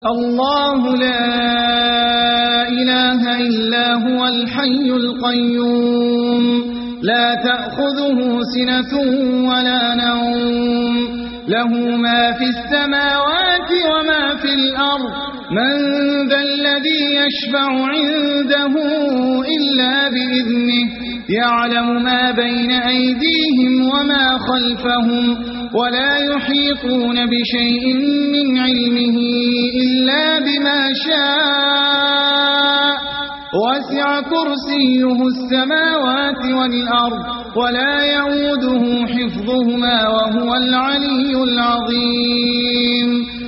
الله لا إله إلا هو الحي القيوم لا تأخذه سنة ولا نوم له ما في السماوات وما في الأرض من ذا الذي يشفع عنده إلا بإذنه يعلم ما بين أيديهم وما خلفهم ولا يحيطون بشيء من علمه إلا بما شاء وسع كرسيه السماوات والأرض ولا يؤوده حفظهما وهو العلي العظيم